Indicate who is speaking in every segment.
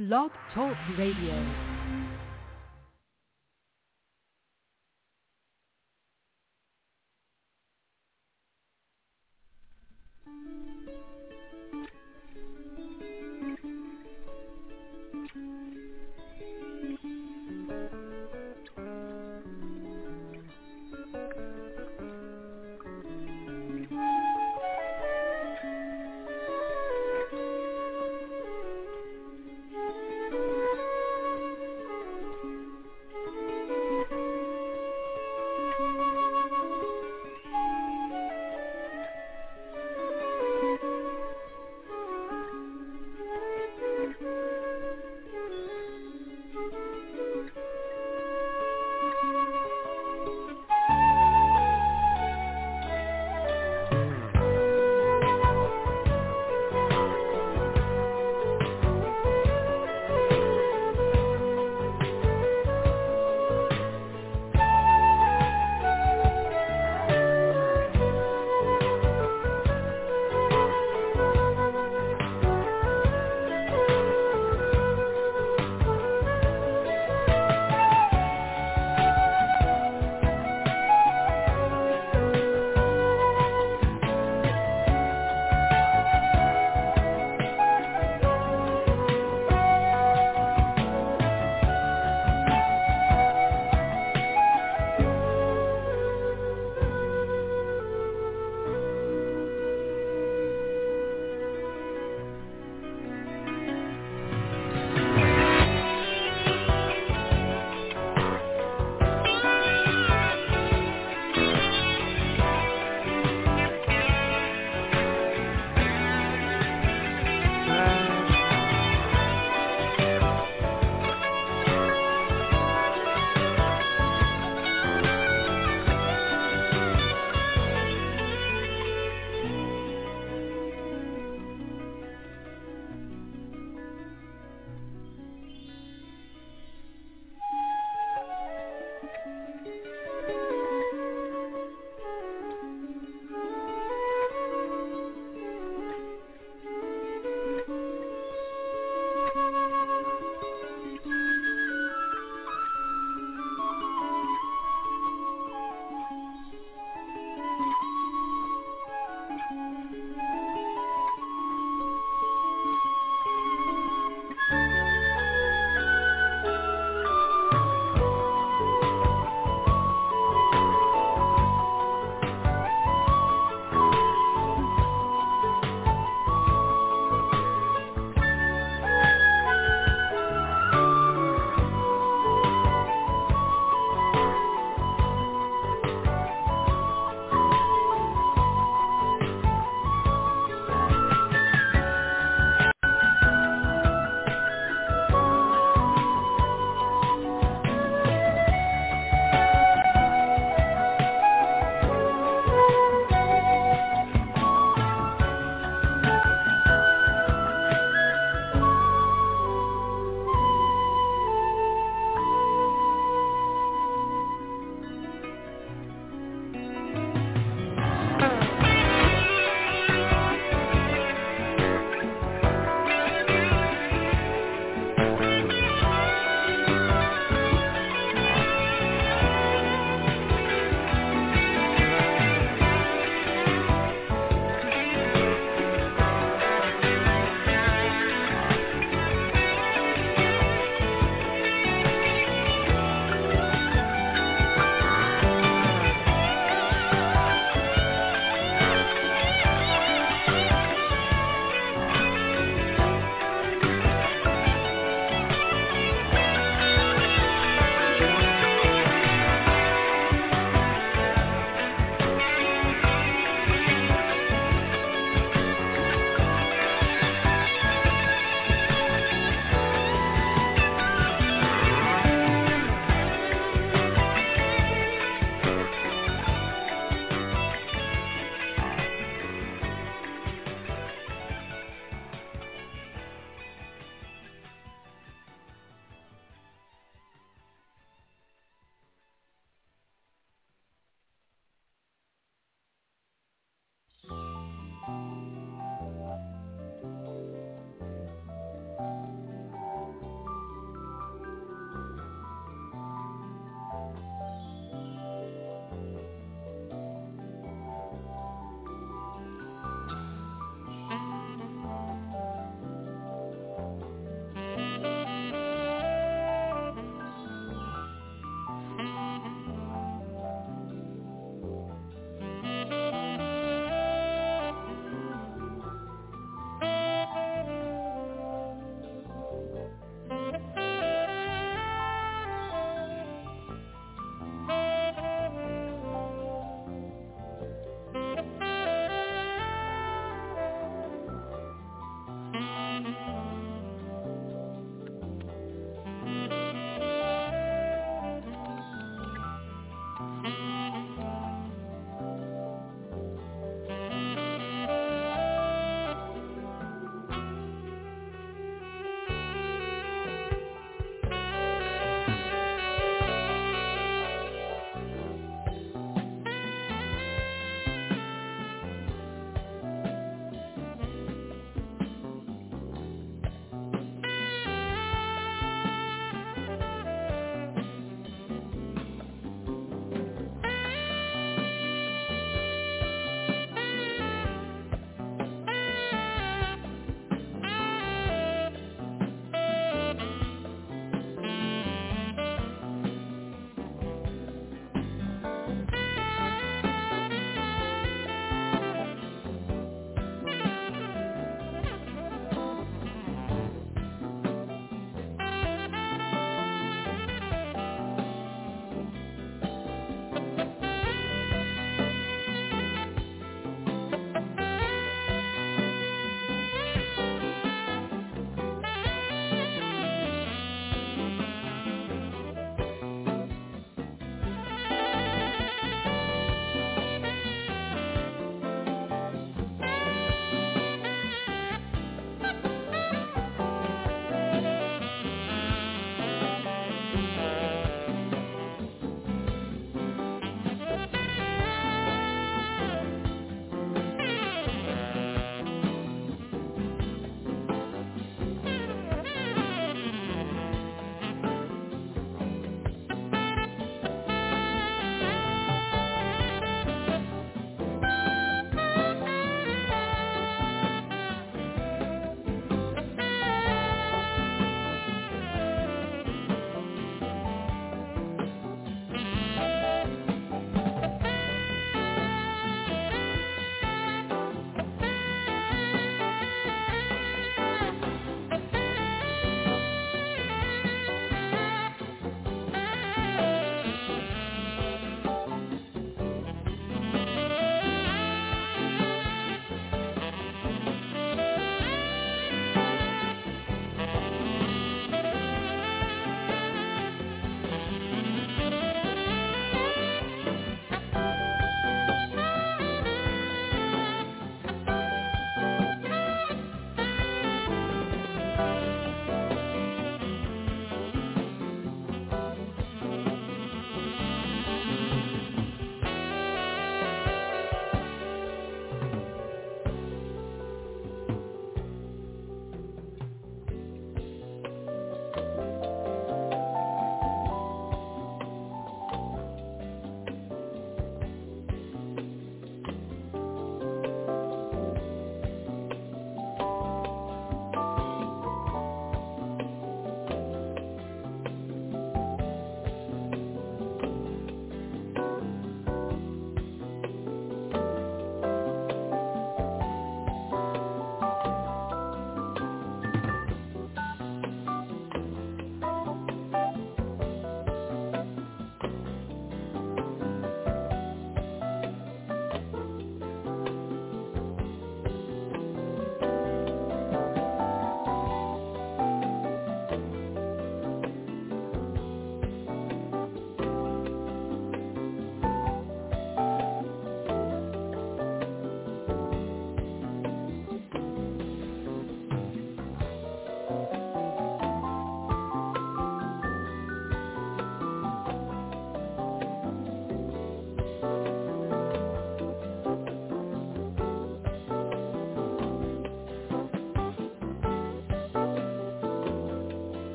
Speaker 1: Blog Talk Radio.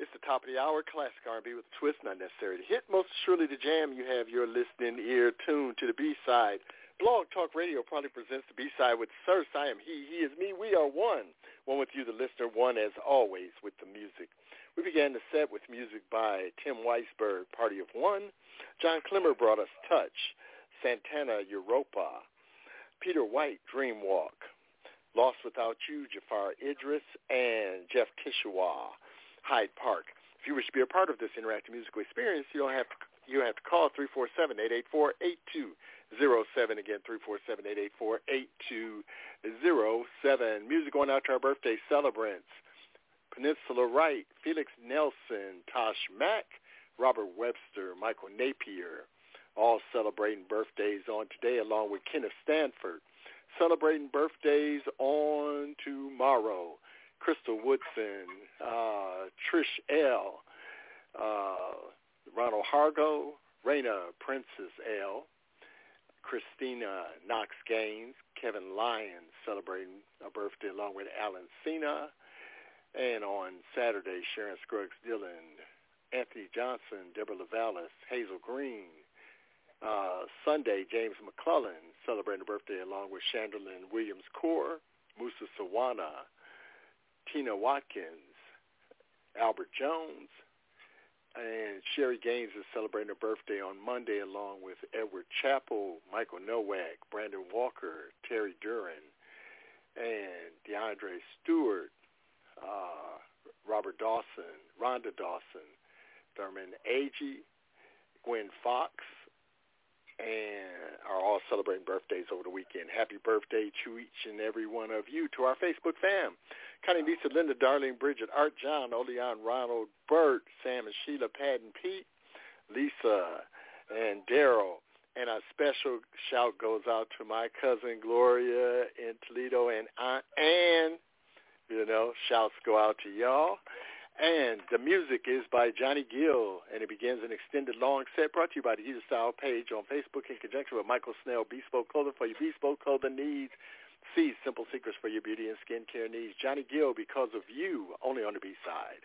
Speaker 2: It's the top of the hour, classic R&B with a twist, not necessary to hit. Most surely the jam. You have your listening ear tuned to the B-side. Blog Talk Radio proudly presents the B-side with Sir. I am he is me. We are one. One with you, the listener, one as always with the music. We began the set with music by Tim Weisberg, Party of One. John Clemmer brought us Touch. Santana, Europa. Peter White, Dream Walk. Lost Without You, Jafar Idris, and Jeff Kishwa, Hyde Park. If you wish to be a part of this interactive musical experience, you have to call 347-884-8207. Again, 347-884-8207. Music going out to our birthday celebrants. Peninsula Wright, Felix Nelson, Tosh Mack, Robert Webster, Michael Napier, all celebrating birthdays on today, along with Kenneth Stanford. Celebrating birthdays on tomorrow. Crystal Woodson, Trish L., Ronald Hargo, Raina Princess L., Christina Knox Gaines, Kevin Lyons celebrating a birthday along with Alan Cena. And on Saturday, Sharon Scruggs Dillon, Anthony Johnson, Deborah Lavallis, Hazel Green. Sunday, James McClellan celebrating a birthday along with Chandlerlyn Williams-Core, Musa Sawana, Tina Watkins, Albert Jones, and Sherry Gaines is celebrating her birthday on Monday along with Edward Chappell, Michael Nowak, Brandon Walker, Terry Duran, and DeAndre Stewart, Robert Dawson, Rhonda Dawson, Thurman Agee, Gwen Fox, and are all celebrating birthdays over the weekend. Happy birthday to each and every one of you. To our Facebook fam, Connie, Lisa, Linda, Darlene, Bridget, Art, John, Oleon, Ronald, Bert, Sam and Sheila, Pat and Pete, Lisa, and Daryl. And a special shout goes out to my cousin Gloria in Toledo and Aunt Ann. You know, shouts go out to y'all. And the music is by Johnny Gill, and it begins an extended long set brought to you by the Heater Style page on Facebook in conjunction with Michael Snell, Bespoke Clothing for your bespoke clothing needs. See Simple Secrets for your beauty and skincare needs. Johnny Gill, Because of You, only on the B-side.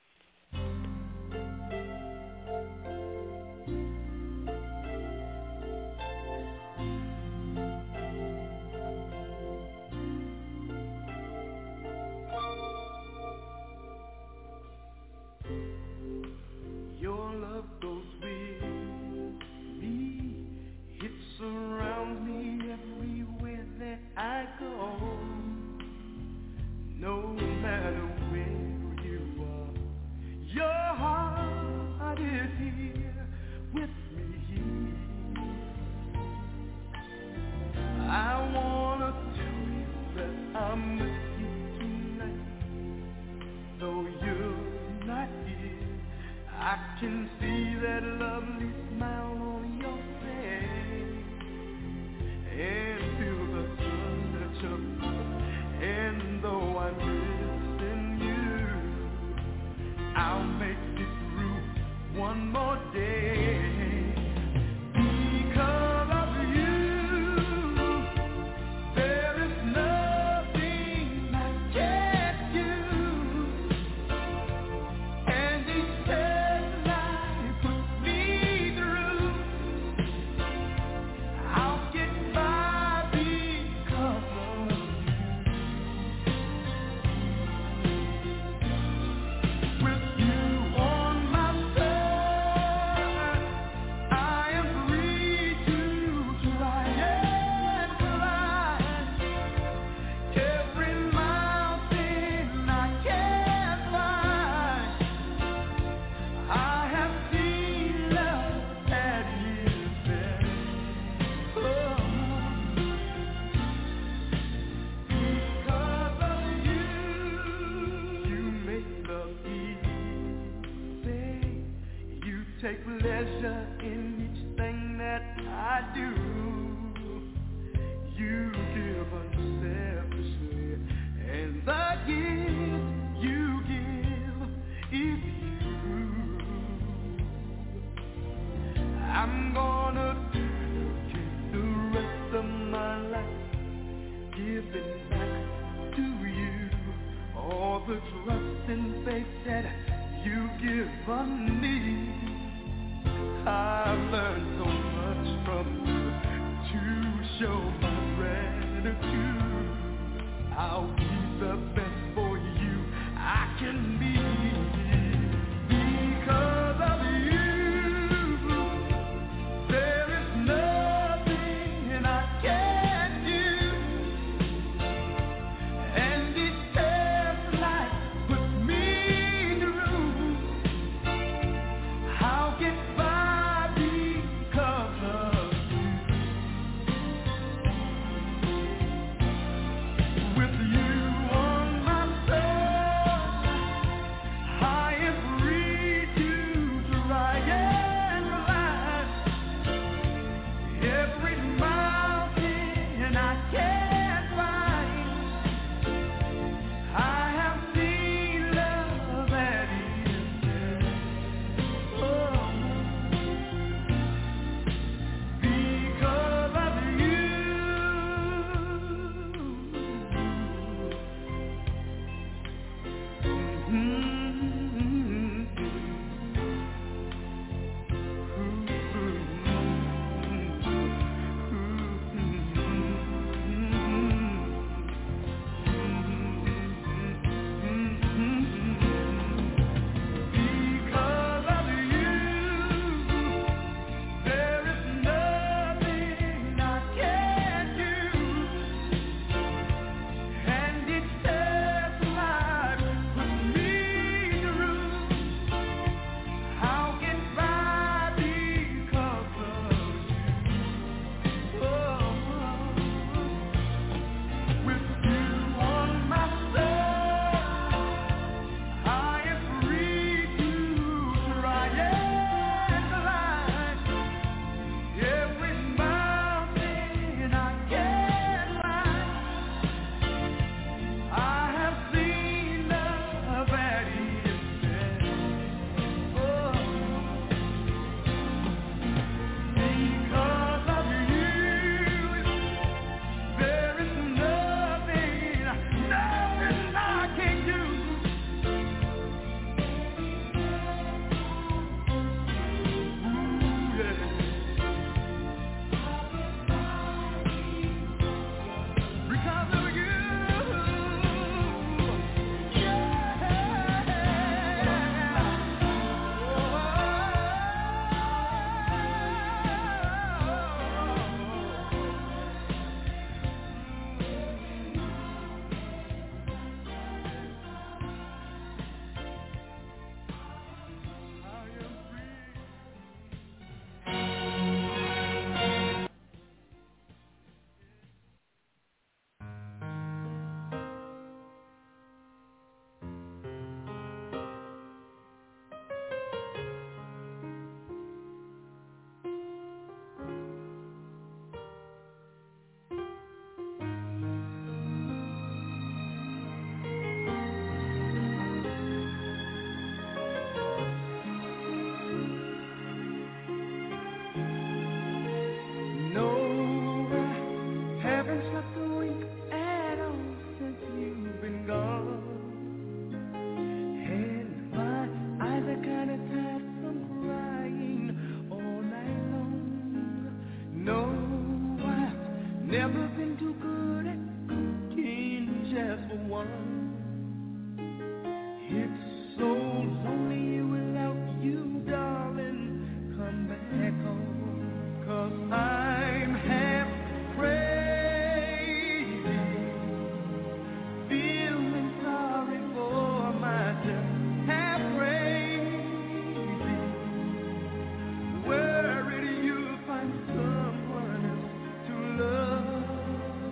Speaker 3: Surrounds me everywhere that I go. No matter where you are, your heart is here with me. I wanna tell you that I'm with you tonight. Though you're not here, I can see that lovely smile on your face. And feel the touch of you. And though I'm missing you, I'll make it through one more day. Because of you, there is nothing I can't do. And each test life puts me through, I'll get by because of you. With you on my side, I am free to try and climb every mountain I can find. I have seen love at its best. Because of you, you make love easy. You take pleasure in each thing that I do. You give unselfishly, and the gift you give is you. I'm gonna dedicate the rest of my life giving back to you all the trust and faith that you've given me. I've learned so much from you to show my gratitude. I'll be the best for you I can be. Because of you, there is nothing I can't do. And each step life puts me in the room. I'll get by because of you. With you on my side, I am free to try and climb every mountain I can find. I have seen love that is there. Oh, because of Because of you, there is nothing I can't do. And each step life puts me through. I'll get by because of you. Oh, with you on my side, I am free to try and climb every mountain I can climb. I have seen love that is there. Oh, because of you, there is nothing I can do. Ooh, yeah. Because of you, no, I haven't slept a wink at all since you've been gone. And my eyes are kinda tired from crying all night long. No, I've never been too good at cooking just for one. It's so lonely without you, darling. Come back home, 'cause I'm half crazy, feeling sorry for myself. Half crazy, worried you'll find someone else to love.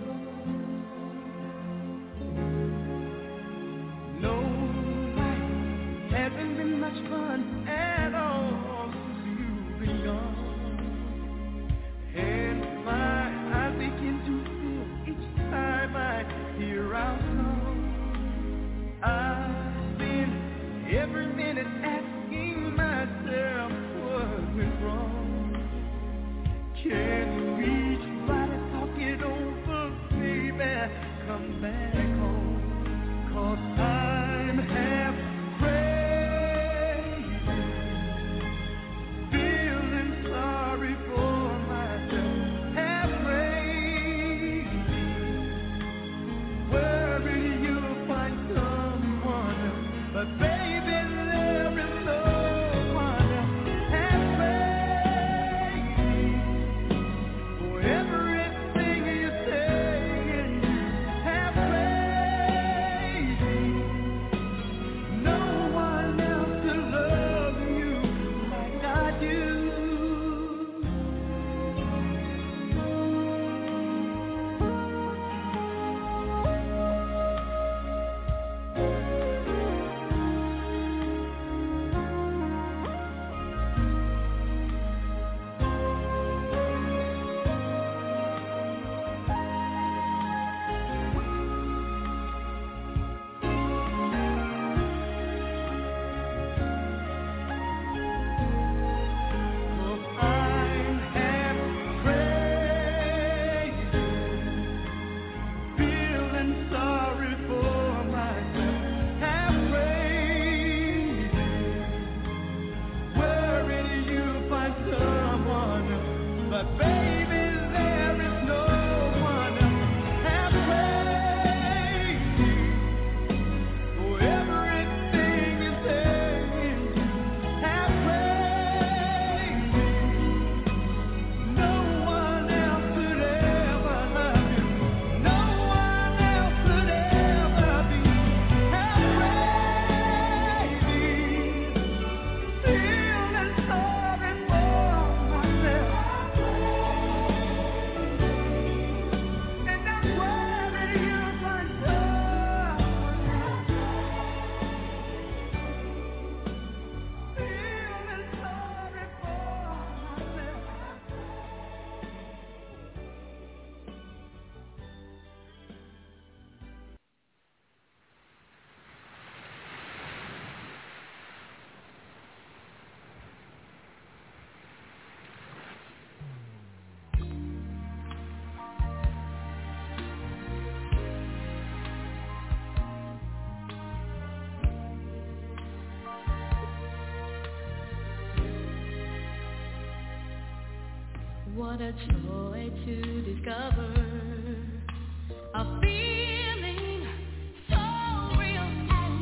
Speaker 4: What a joy to discover a feeling so real and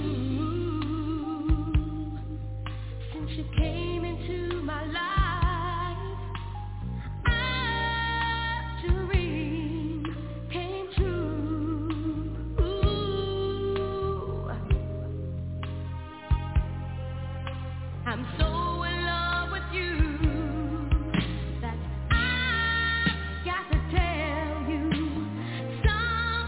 Speaker 4: new. Since you came into my life, a dream came true. I'm so in love with you. Got to tell you,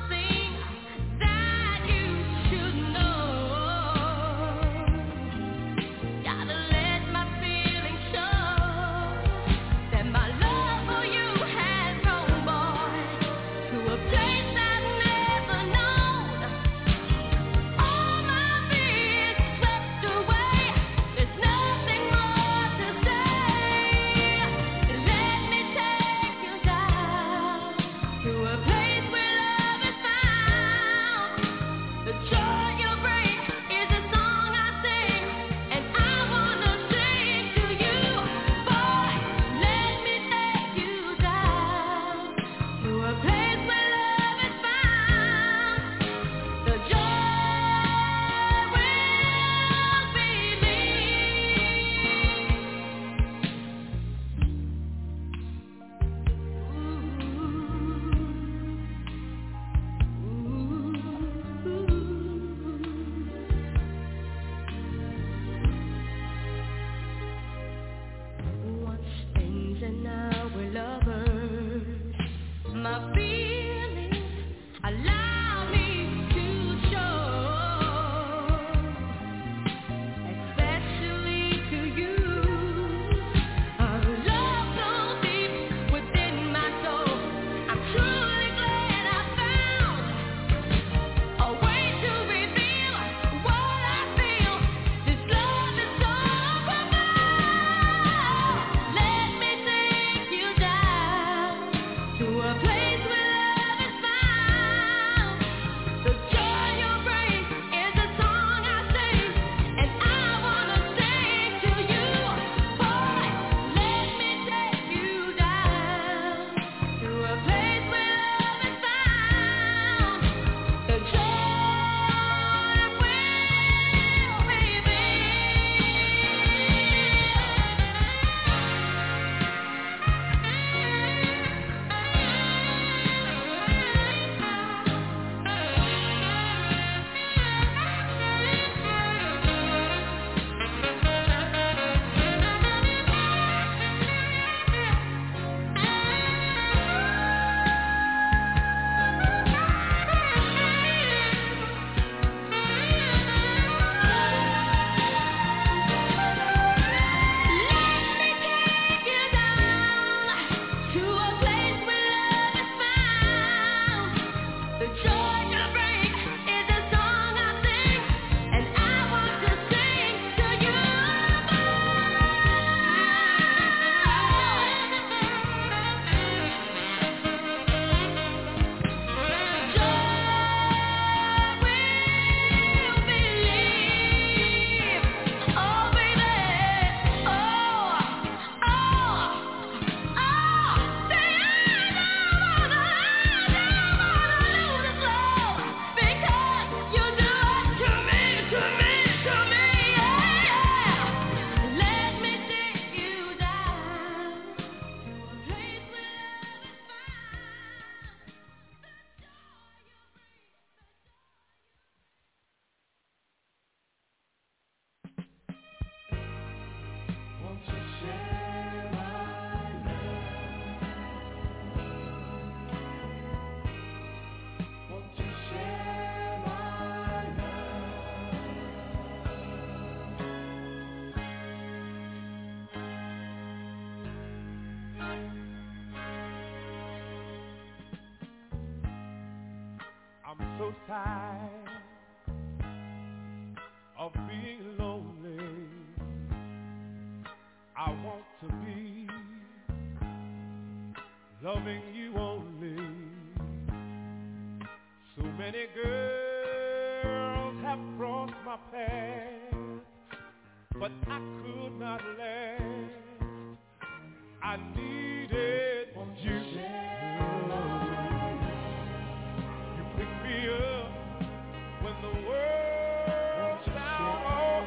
Speaker 3: tired of being lonely. I want to be loving you only. So many girls have crossed my path, but I could not last. I needed you. You pick me up when the world's down.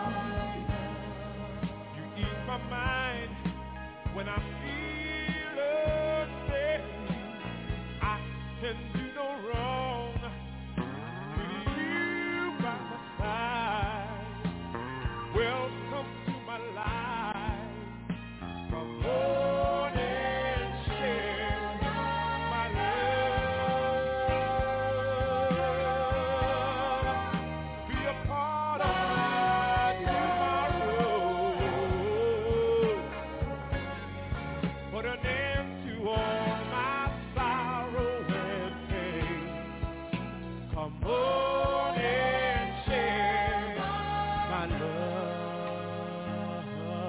Speaker 3: You ease my mind when I feel upset. I can do no wrong with you by my side. Welcome to my life. Come on and share my love. Be a part of my tomorrow. Put an end to all my sorrow and pain. Come on and share my love.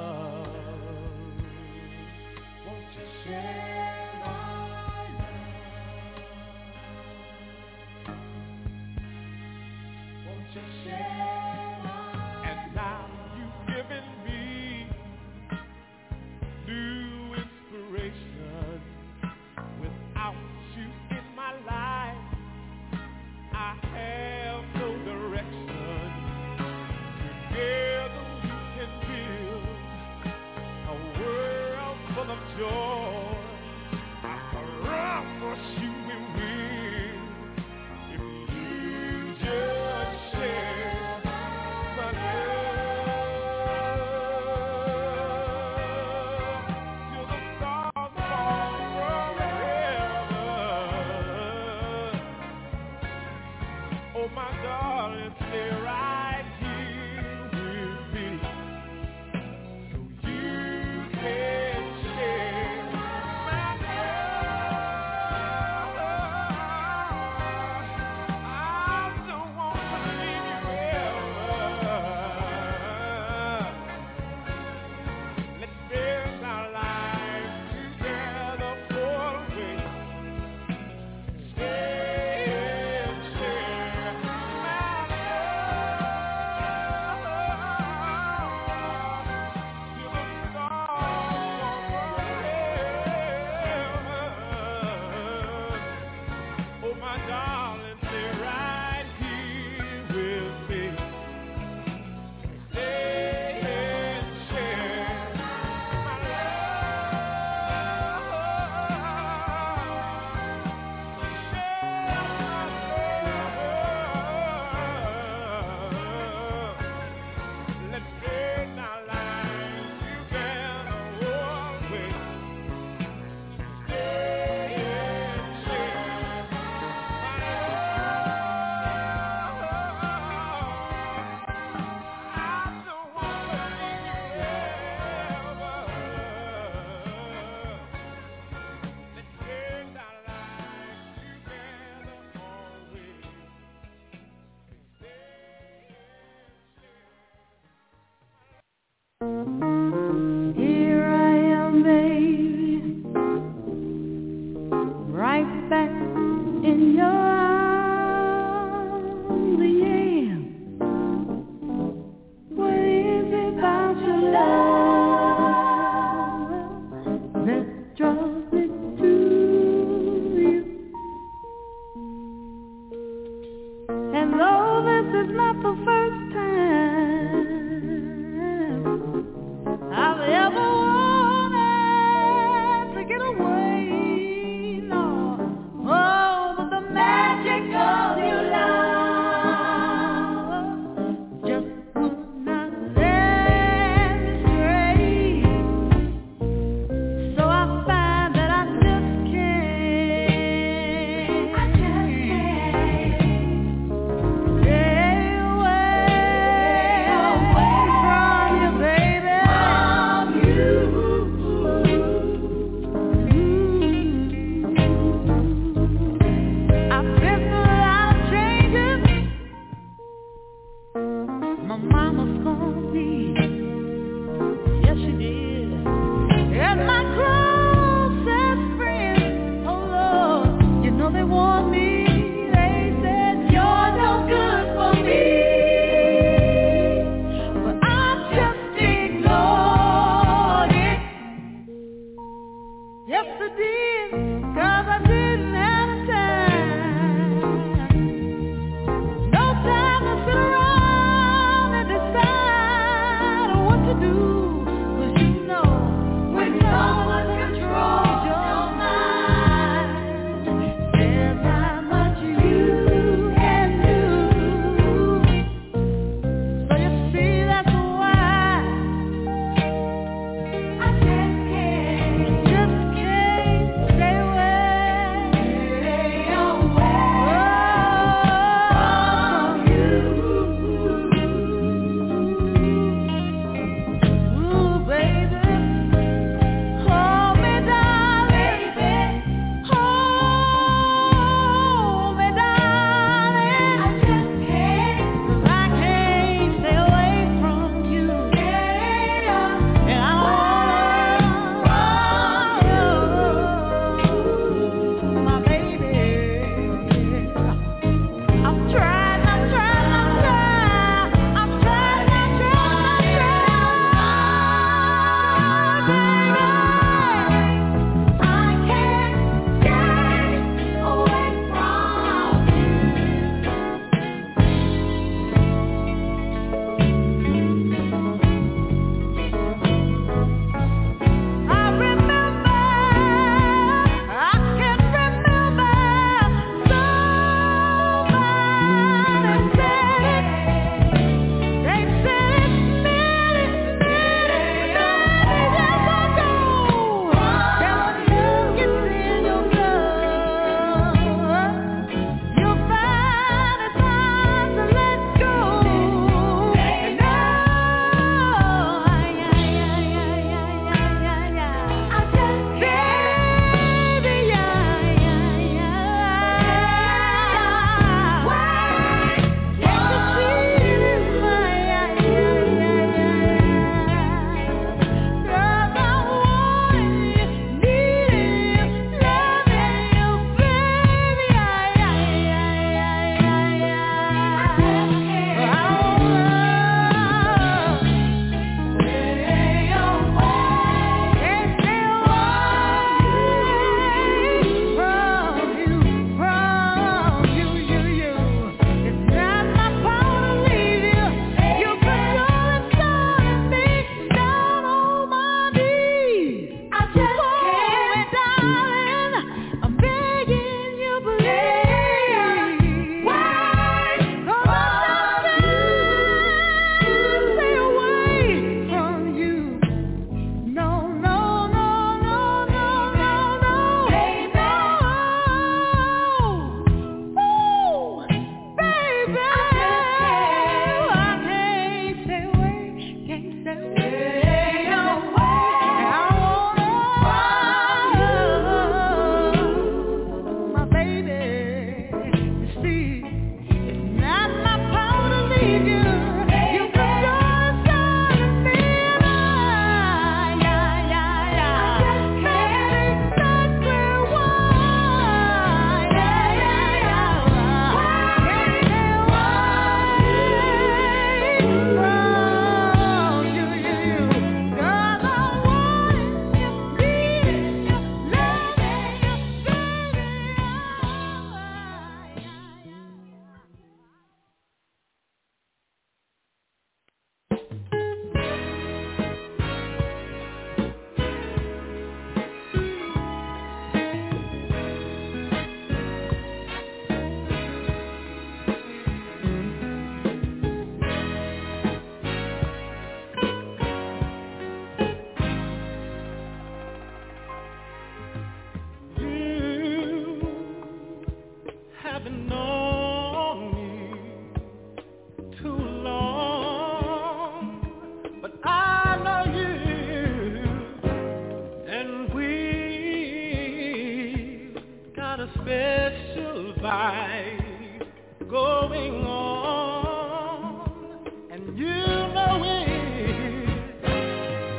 Speaker 3: Won't you share my love? Won't you share my love? And now you've given me new inspiration. Without you in my life, I have no direction. Together we can build a world full of joy. I promise you we will if you just share my love till the stars fall from heaven. Oh my darling, stay right here with me so you can share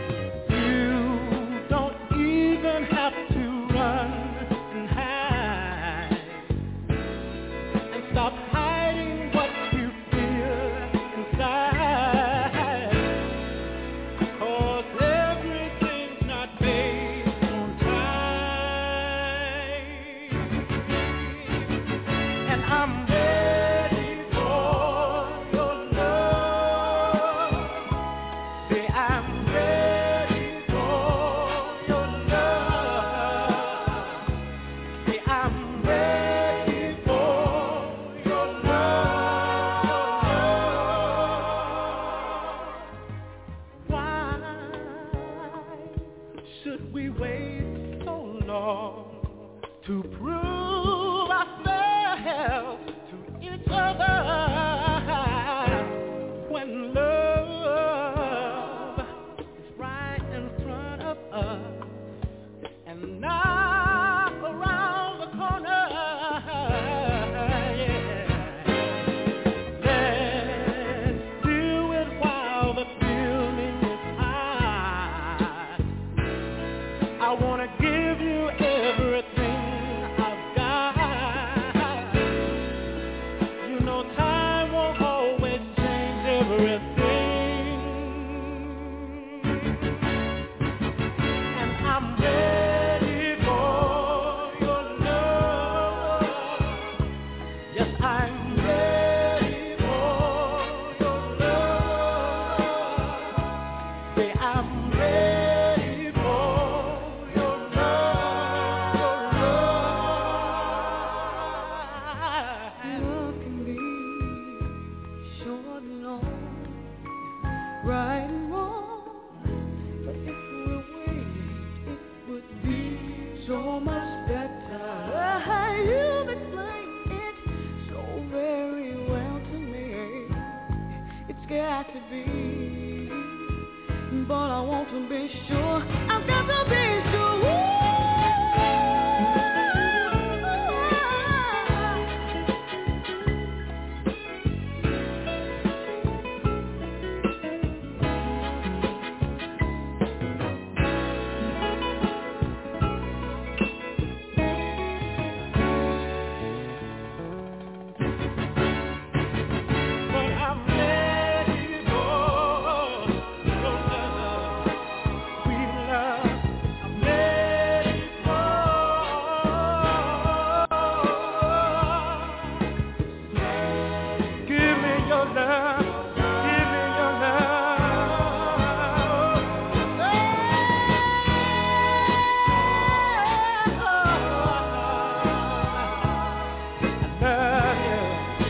Speaker 3: You don't even have to run and hide and stop hiding what you feel inside. 'Cause everything's not based on time. And I'm ready for your love. Say I'm ready for your love. Say I'm ready for your love. Why should we wait so long to prove ourselves to each other when love is right in front of us and not around the corner? Yeah. Let's do it while the feeling is high. I wanna give you everything I've got. You know time won't always change everything. And I'm ready for your love. Yes, I'm ready for your love. Say I'm ready for your love. Love can be short and long, right and wrong. But if we wait, it would be so much better. You've explained it so very well to me. It's got to be, but I want to be sure. I've got to be sure. But I'm ready for your love, sweet love. I'm ready for. Give me your love. Give me your love. I love you.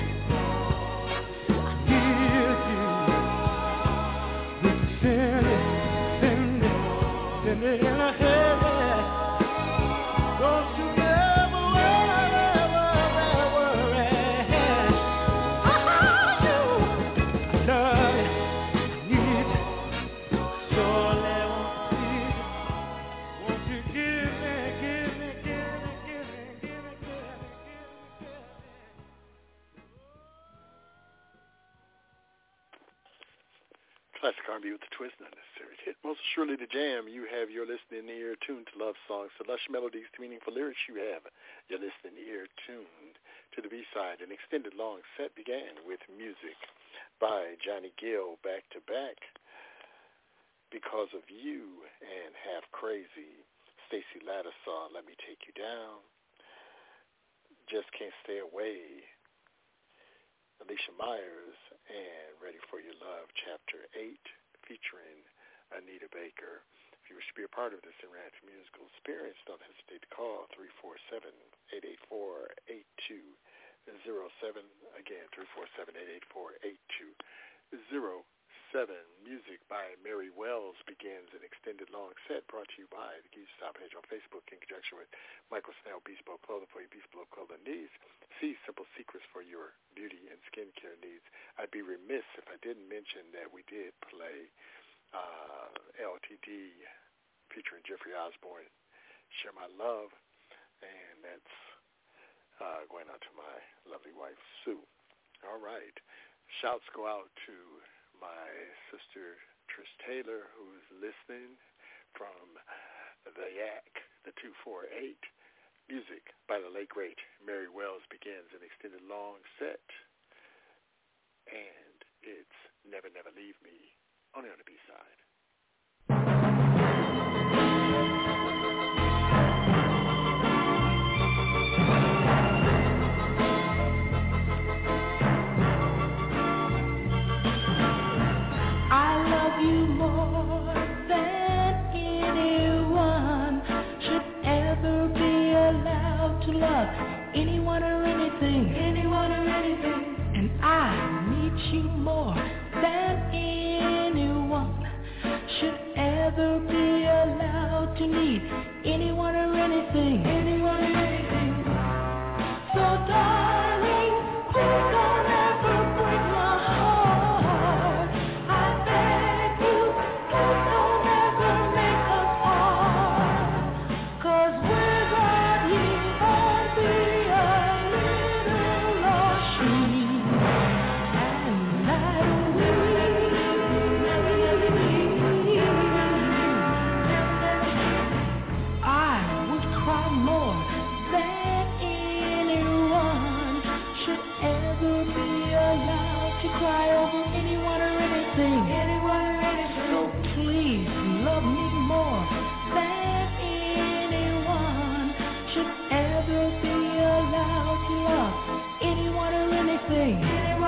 Speaker 3: Send it in a head. Don't you ever worry. I love you. Need you. Surely won't you give me.
Speaker 2: Classic R&B with the twist, not necessarily hit. Most surely the jam. You have your listening ear tuned to love songs, to lush melodies, to meaningful lyrics. You have your listening ear tuned to the B-side. An extended long set began with music by Johnny Gill, back to back, Because of You and Half Crazy. Stacey Lattisaw, Let Me Take You Down. Just Can't Stay Away. Alicia Myers and Ready for Your Love, Chapter 8, featuring Anita Baker. If you wish to be a part of this interactive musical experience, don't hesitate to call 347-884-8207. Again, 347-884-8207. Music by Mary Wells begins an extended long set brought to you by the Geese Stop page on Facebook in conjunction with Michael Snell, Bespoke Clothing for your bespoke clothing needs. See simple secrets for your beauty and skincare needs. I'd be remiss if I didn't mention that we did play LTD featuring Jeffrey Osborne, Share My Love, and that's going out to my lovely wife, Sue. All right. Shouts go out to my sister Trish Taylor, who's listening from the Yak, the 248. Music by the late, great Mary Wells begins an extended long set, and it's Never, Never Leave Me, only on the B-side.
Speaker 3: Anyone or anything, and I need you more than anyone should ever be allowed to need anyone or anything, So darling, please don't ever break my heart. I beg you, please don't ever make us part. 'Cause without you I'd be a little lost sheep, and I don't I would cry more than anyone should ever be allowed to cry over anyone or anything. So please love me more than anyone should ever be allowed to love anyone or anything.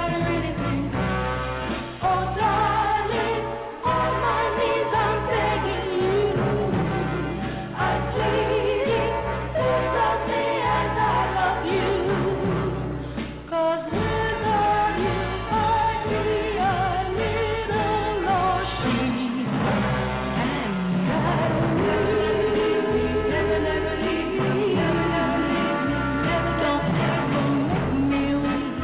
Speaker 3: Oh darling, on my knees I'm begging you, I'm pleading, please love me as I love you. 'Cause without you I'd be a little lost sheep, and I don't leave me, never leave me, don't ever make me weep.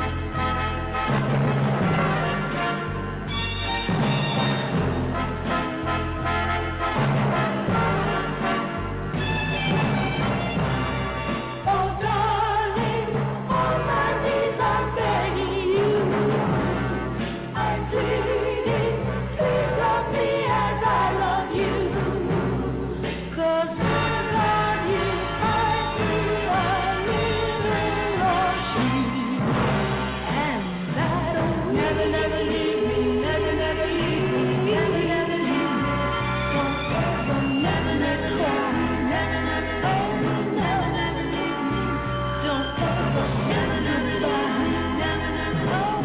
Speaker 3: Oh darling, on my knees I'm begging you, I'm pleading, please love me as I love you. 'Cause without you I'd be a little lost sheep, and I don't never leave me, never leave me, never leave me. Don't ever, never cry, never oh, never leave me. Don't ever, never cry, never oh,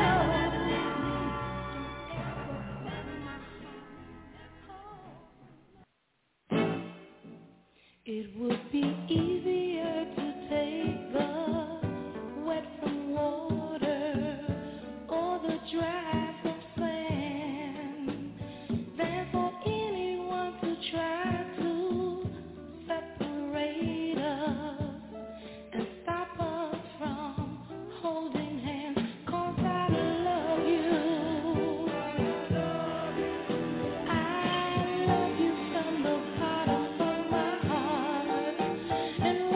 Speaker 3: It would be easier to take the wet from water or the dry from sand than for anyone to try to separate us and stop us from holding hands. 'Cause I love you. I love you from the bottom of my heart. And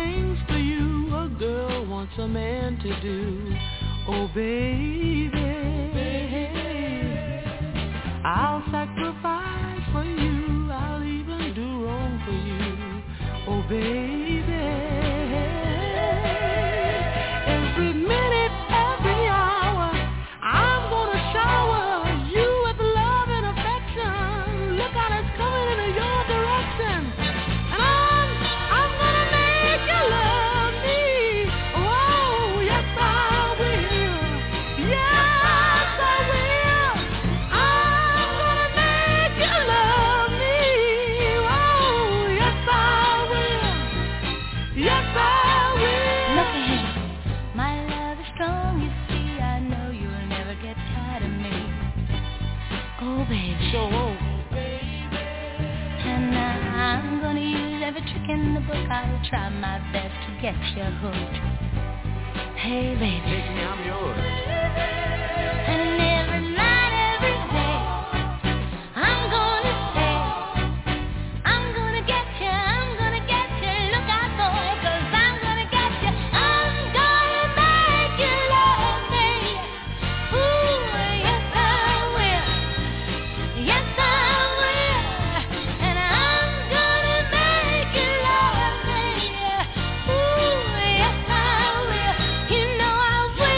Speaker 3: things for you a girl wants a man to do. Oh, baby, I'll sacrifice for you. I'll even do wrong for you. Oh, baby, every minute, every hour, I'm gonna shower you with love and affection. Look out, it's coming in your direction. And I'm gonna make you love me. Oh, yes, I will. Yes, I will. I'm gonna make you love me. Oh, yes, I will. Yes, I will.
Speaker 4: Look ahead, my love is strong, you see. I know you'll never get tired of me. Oh, baby.
Speaker 3: So,
Speaker 4: And I'm gonna use every trick in the book. I'll try my best to get you hooked. Hey, baby.
Speaker 3: take me, I'm yours.
Speaker 4: And every night, every day, I'm gonna say, I'm gonna get you, look out boy, 'cause I'm gonna get you, I'm gonna make you love me. Ooh, yes I will, yes I will, and I'm gonna make you love me. Ooh, yes I will, you know I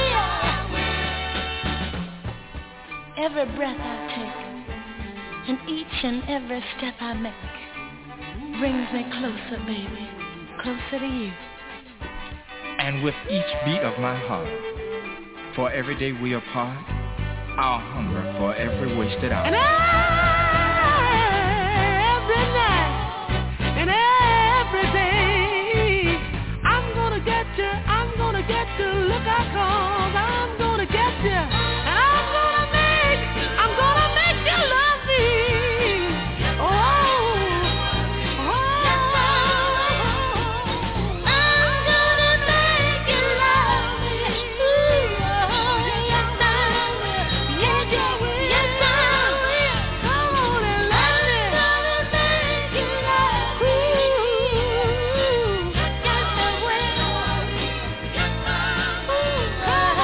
Speaker 4: will. Every breath I take, and each and every step I make, brings me closer, baby, closer to you.
Speaker 5: And with each beat of my heart, for every day we apart, I'll hunger for every wasted hour.
Speaker 3: And every night and every day, I'm gonna get you, look out, 'cause I'm gonna get you, and I'm gonna make you love me. Oh,
Speaker 4: I'm gonna make you love me. Ooh, yes I will, yes I will, yes I will.
Speaker 3: come on and let me.
Speaker 4: I'm gonna make you love me. Yes I will, yes I will.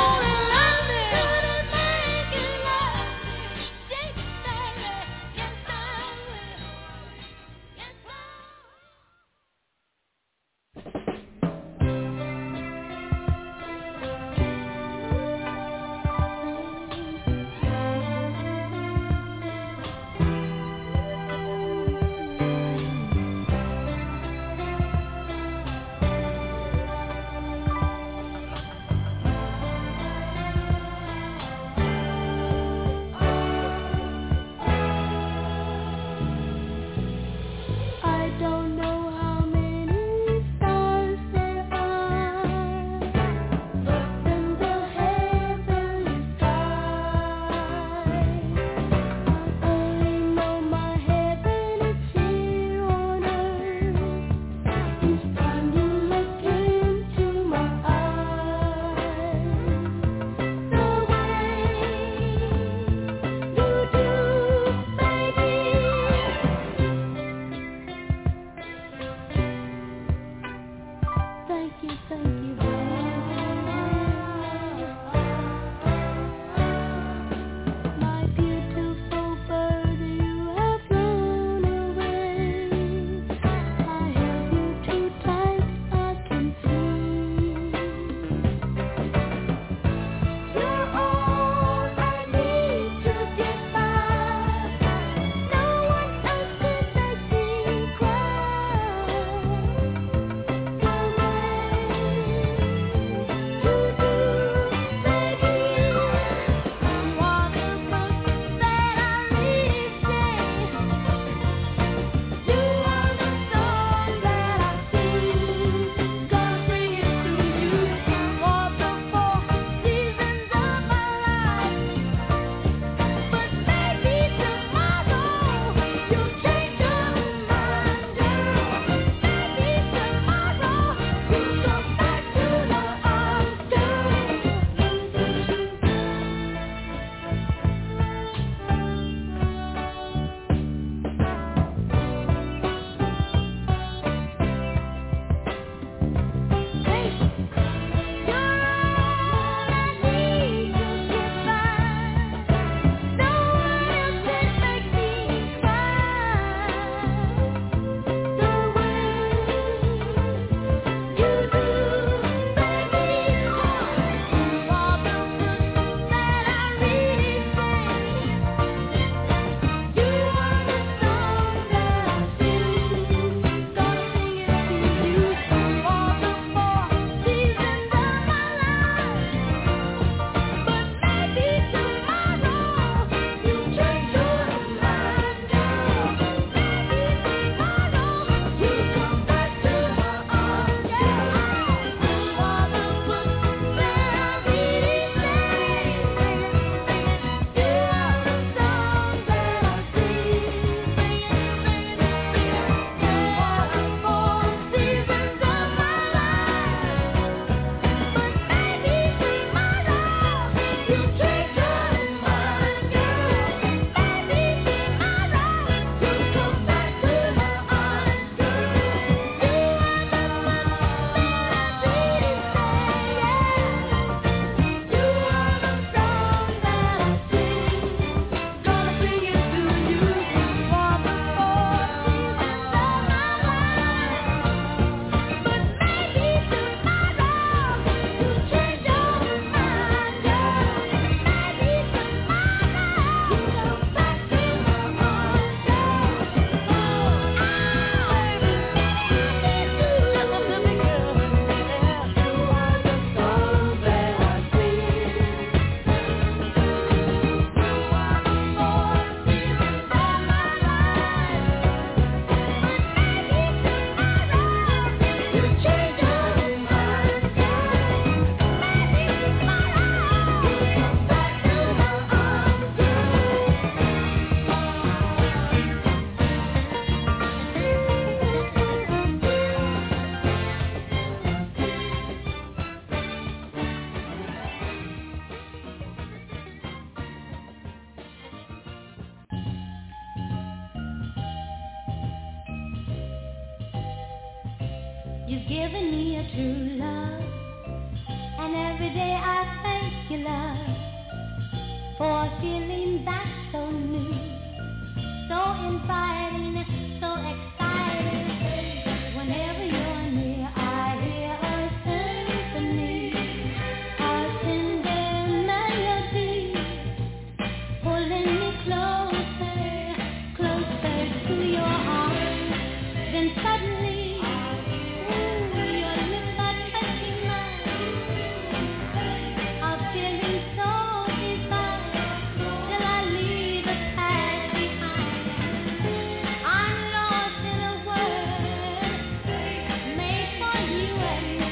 Speaker 4: You've given me a true love, and every day I thank you, love, for a feeling that's so new, so inviting, so exciting. Whenever you're near, I hear a symphony, a tender melody, pulling me closer, closer to your arms. Then suddenly, your lips are touching mine, a feeling so divine, till I leave the past behind. I'm lost in a world made for you and me.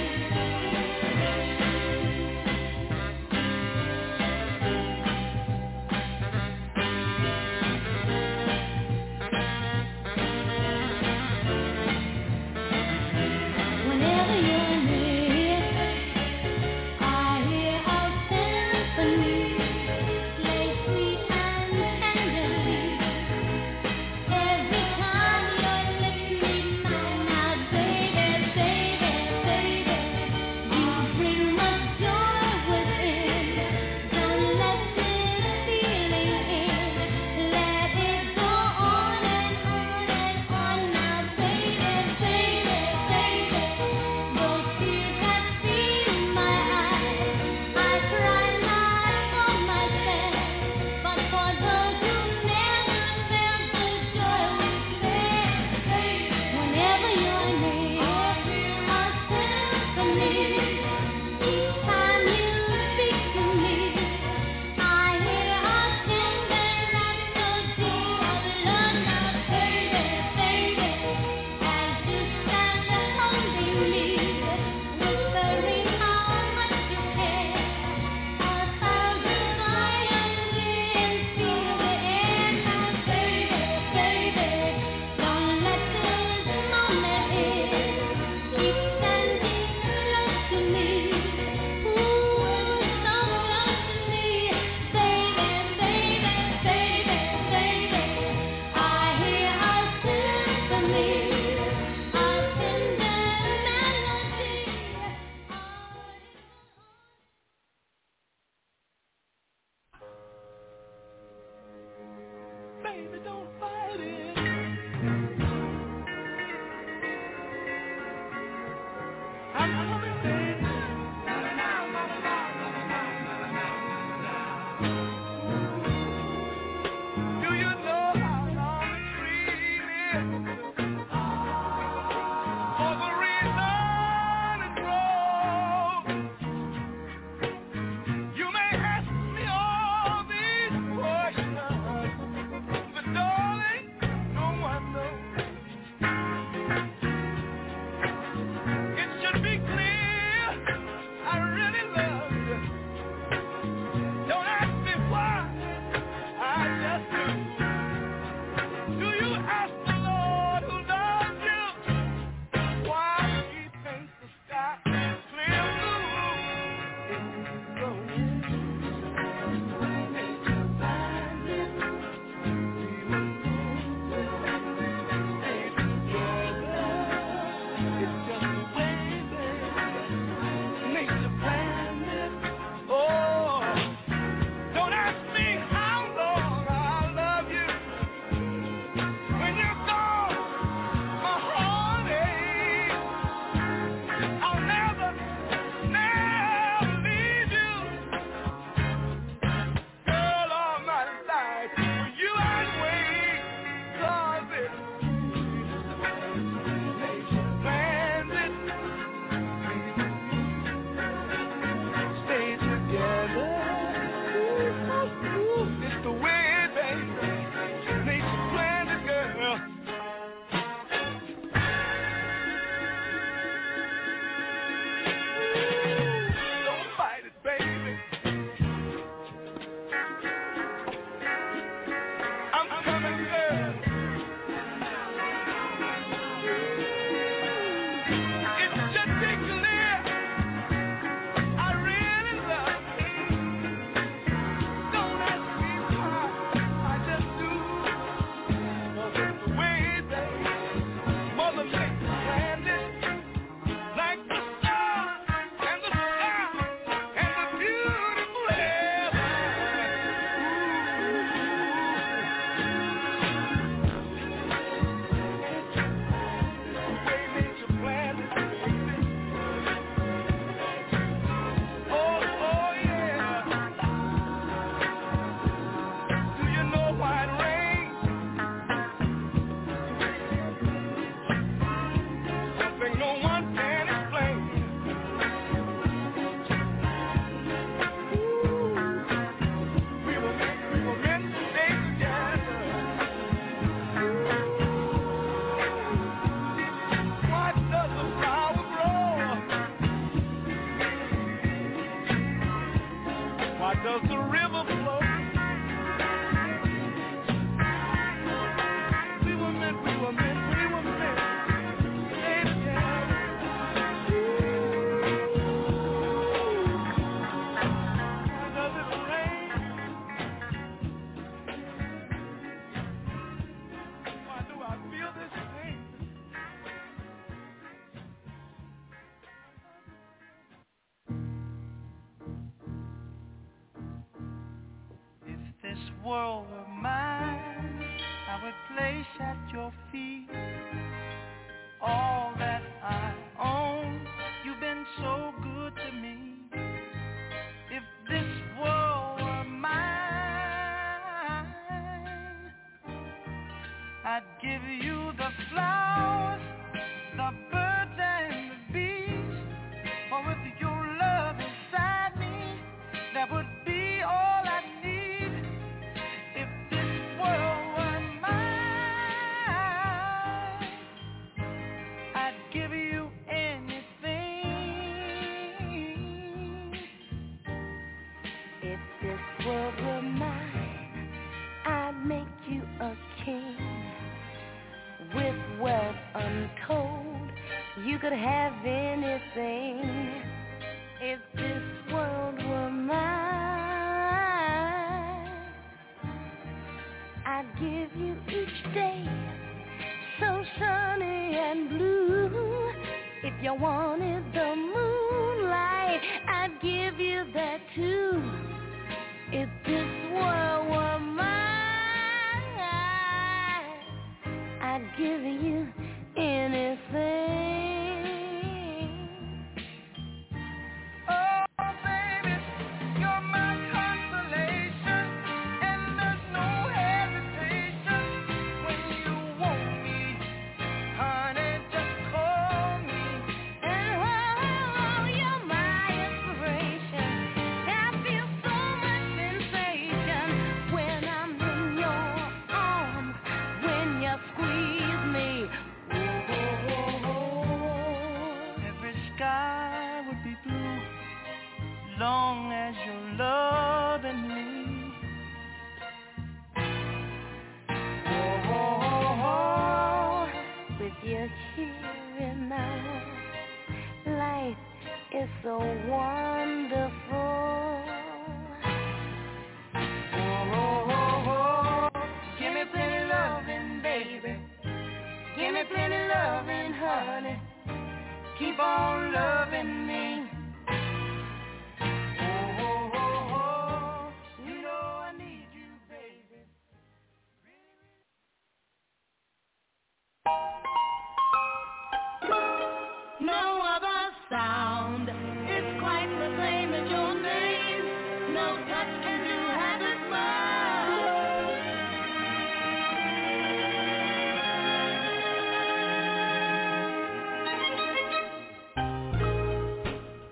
Speaker 4: Whenever you're near, I hear a symphony, play sweet and tenderly. Every time your lips meet mine, now baby, baby, baby, you bring much joy within. Don't let this feeling in. Let it go on and on and on. Now baby, baby, baby, those tears that fill my eyes, I cry not for myself, but for those who never felt the joy we felt. Whenever you're near, a symphony. Each time you speak to me, I hear a tender rhapsody of love. Now baby, baby, as you stand holding me, whispering how much you care, a thousand violins fill the air. Now baby, baby, don't let this moment end. Keep standing close to me, ooh, so close to me, baby, baby, baby, baby. I hear a symphony, a tender melody.
Speaker 3: Baby, don't fight it. I'm coming, baby. Do you know how long the dream is? For the reason it grows. You may ask me all these questions, but don't world were mine, I would place at your feet all that I own. You've been so good to me. If this world were mine, I'd give you the flowers, the birds and the bees. For with your love inside me, that would be all I need. If this world were mine, I'd give you anything.
Speaker 4: If this world were mine, I'd make you a king. With wealth untold, you could have anything. If this world were mine, I'd give you each day so sunny and blue. If you wanted the moonlight, I'd give you that too. If this world were mine, I'd give you anything.
Speaker 3: Oh, baby, you're my consolation, and there's no hesitation. When you want me, honey, just call me.
Speaker 4: And oh, you're my inspiration. I feel so much sensation when I'm in your arms, when you squeeze me.
Speaker 3: Every sky would be blue, long as you're loving me.
Speaker 4: With you here in my life is so wonderful.
Speaker 3: Give me plenty loving, baby. Give me plenty loving, honey. Keep on loving me. You know I need you, baby.
Speaker 4: No other sound is quite the same as your name. No touch can do half as much.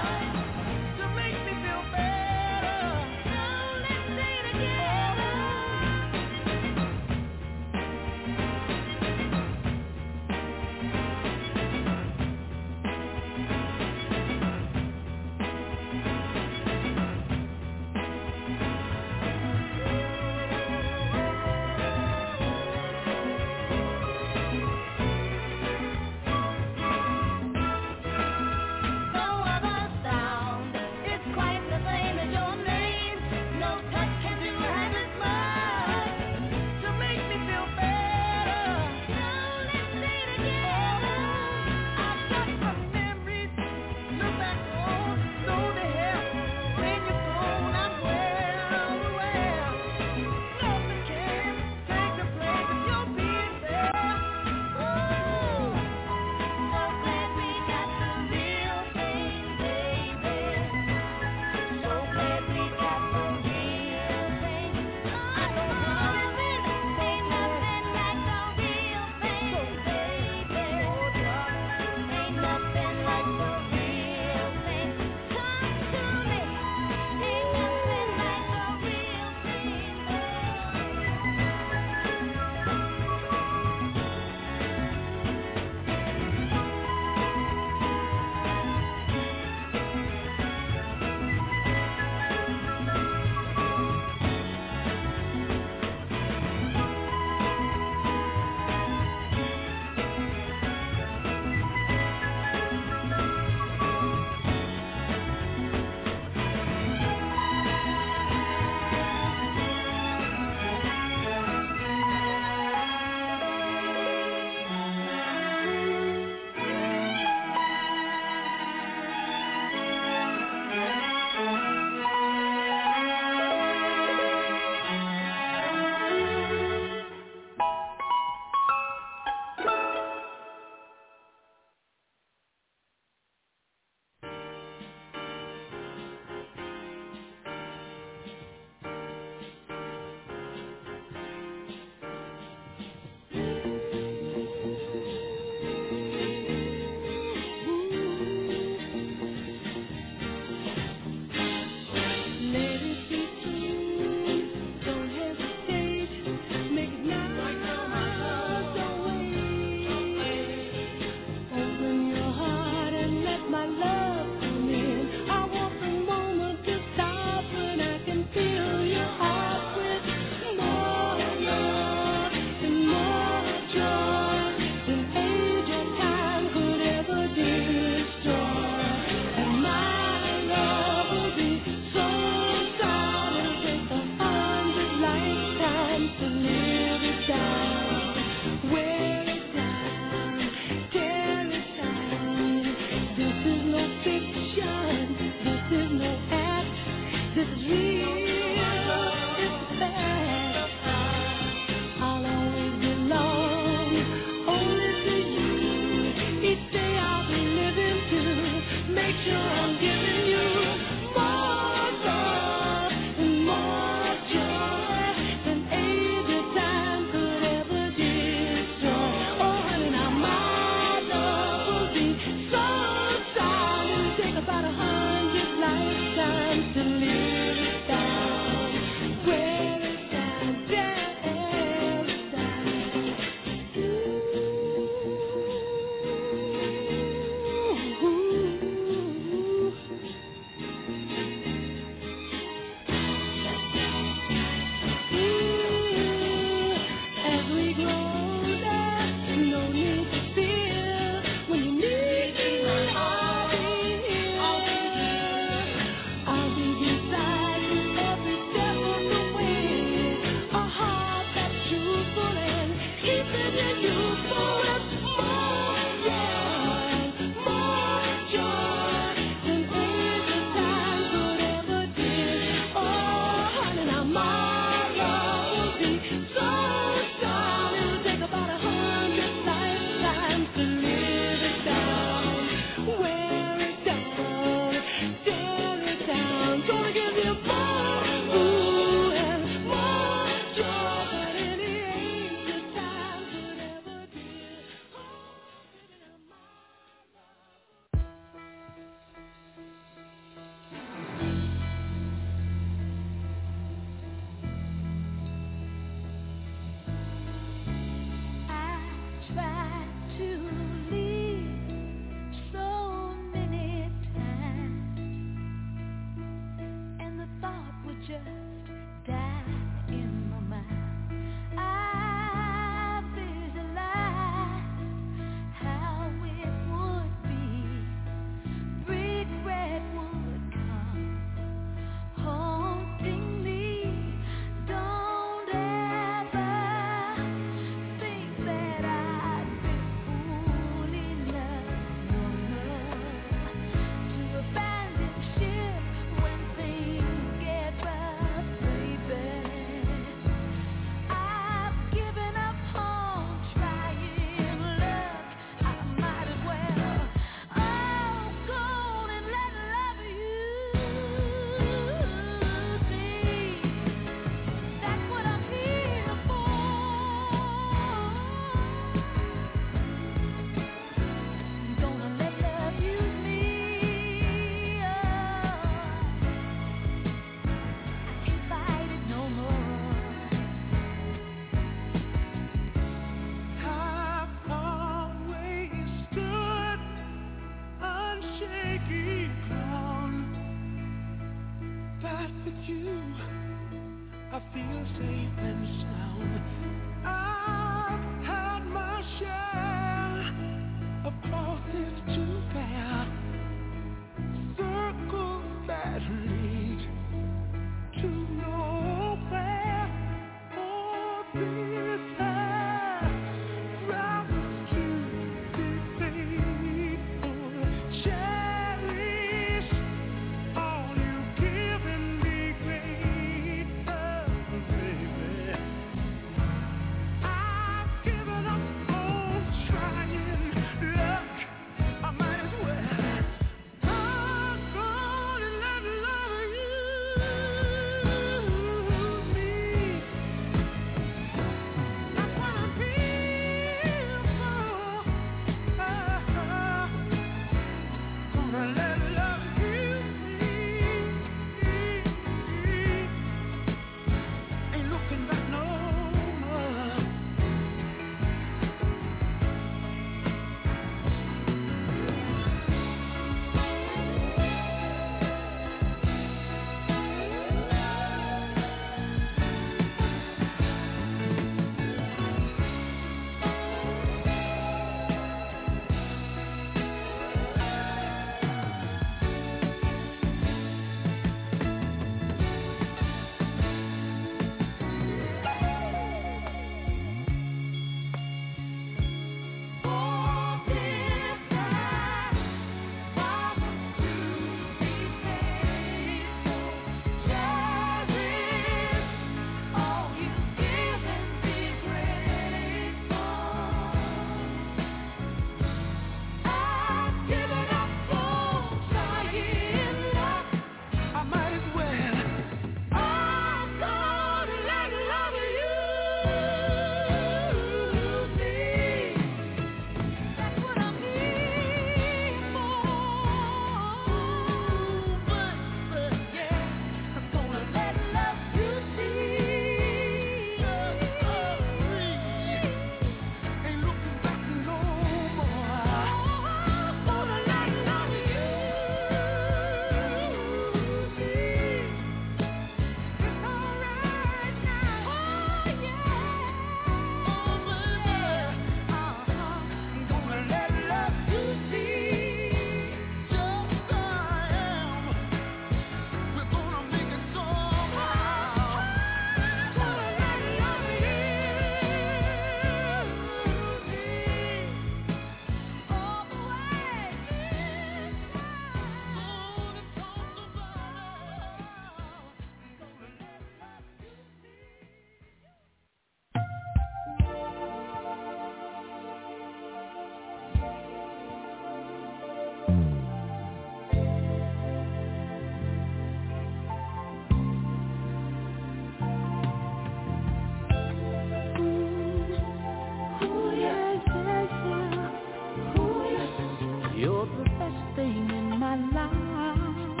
Speaker 3: You're the best thing in my life.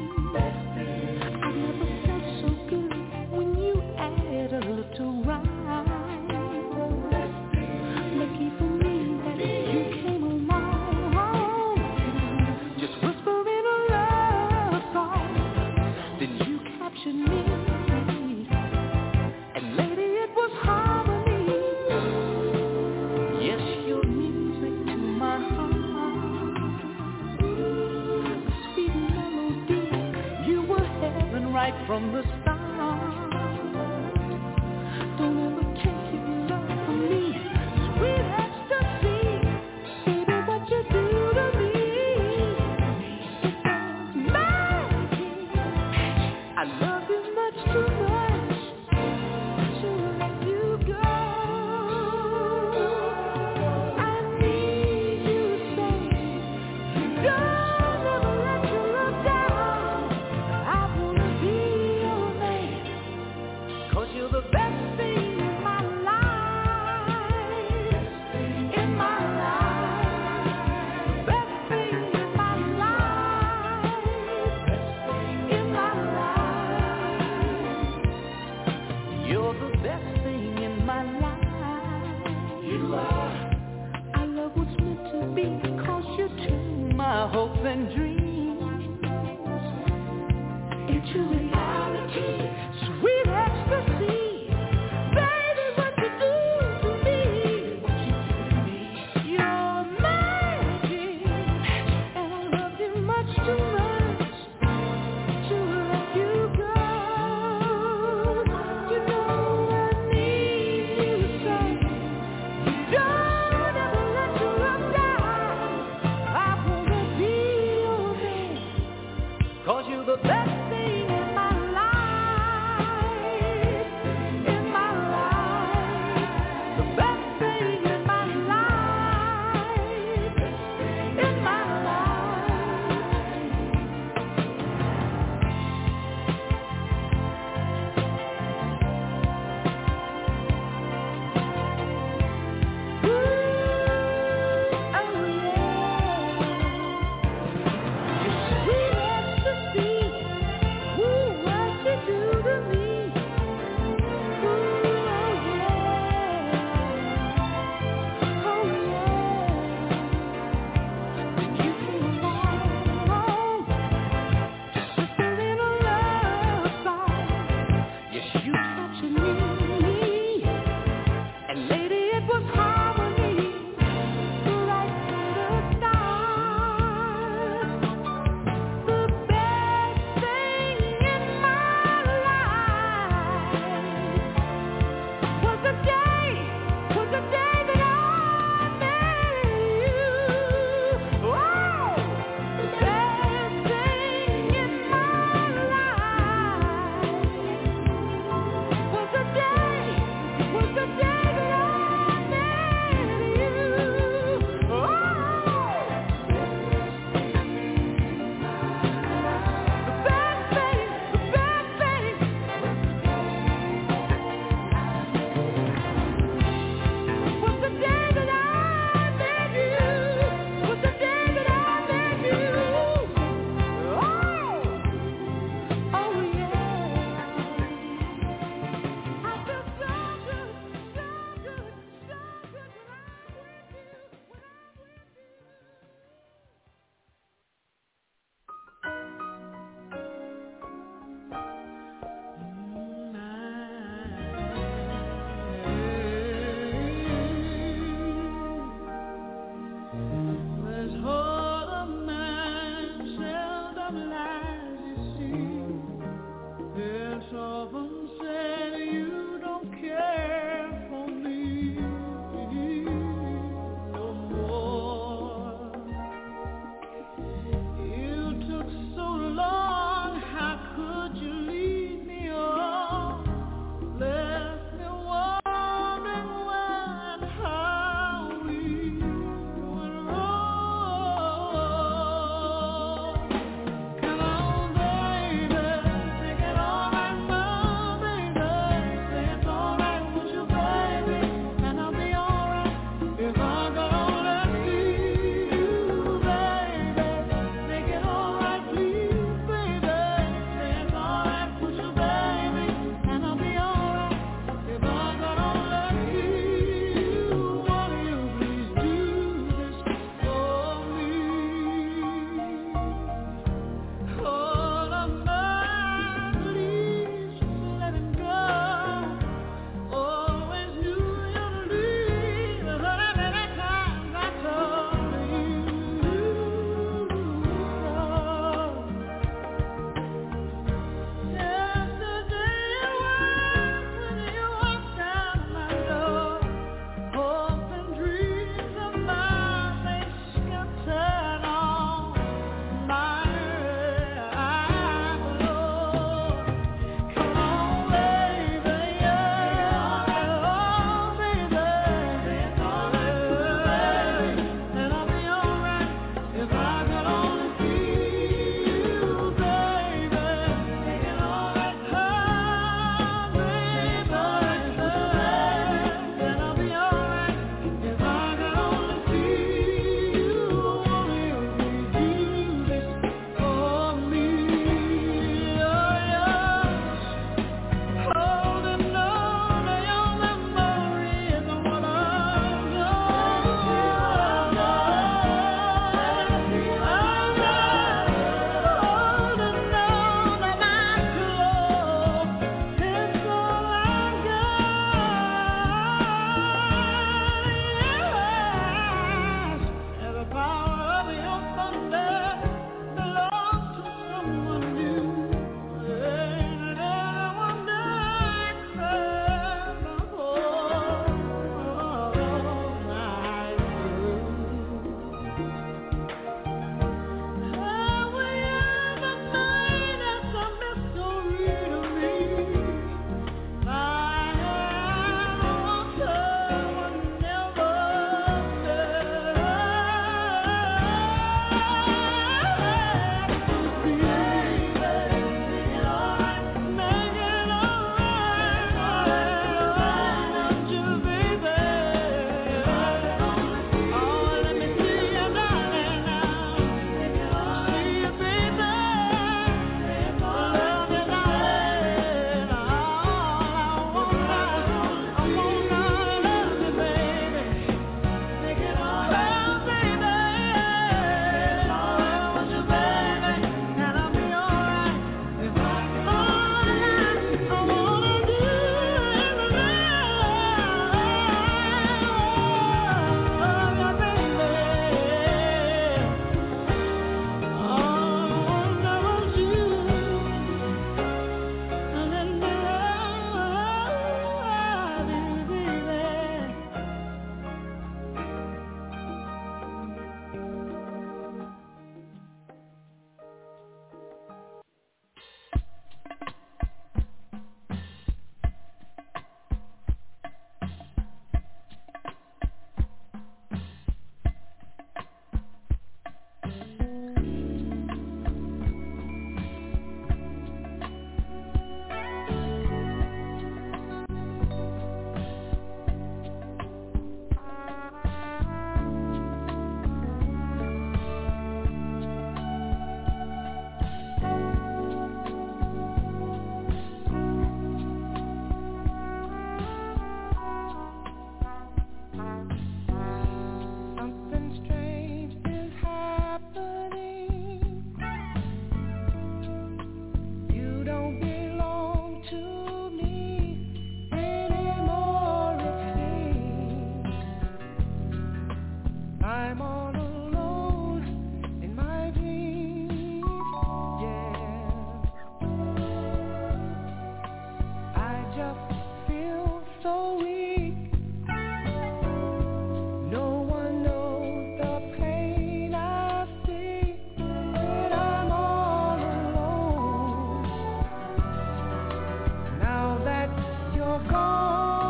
Speaker 3: I never felt so good when you add a little rhyme. Lucky for me that you came along, just whispering a love song. Then you captured me, and lady, it was harmony. Yes, your music to my heart. Right from the start. Don't ever take your love from me. Sweet ecstasy, baby, what you do to me. It's magic. I love you much too much to let you go. I need you so. Don't ever let your love down. I wanna be your I'm all alone in my dreams, yeah. I just feel so weak. No one knows the pain I see when I'm all alone. Now that you're gone,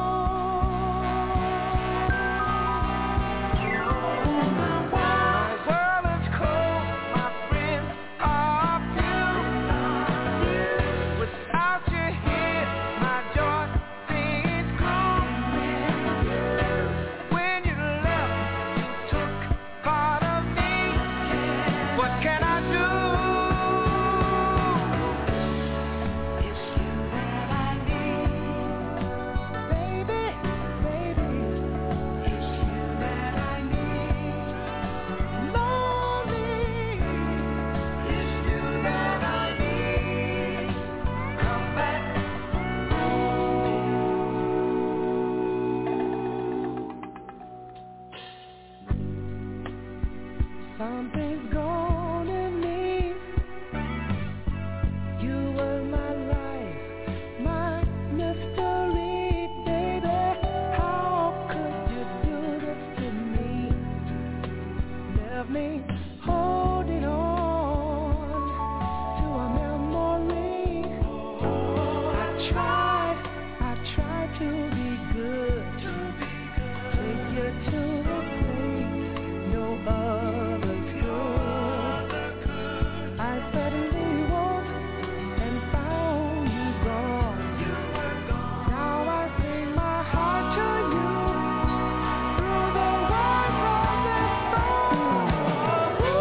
Speaker 3: something's gone in me. You were my life, my mystery, baby. How could you do this to me? Left me holding on to a memory. I tried to be good, take you to a place no other could. I suddenly woke and found you gone. Now I sing my heart to you through the words of this song.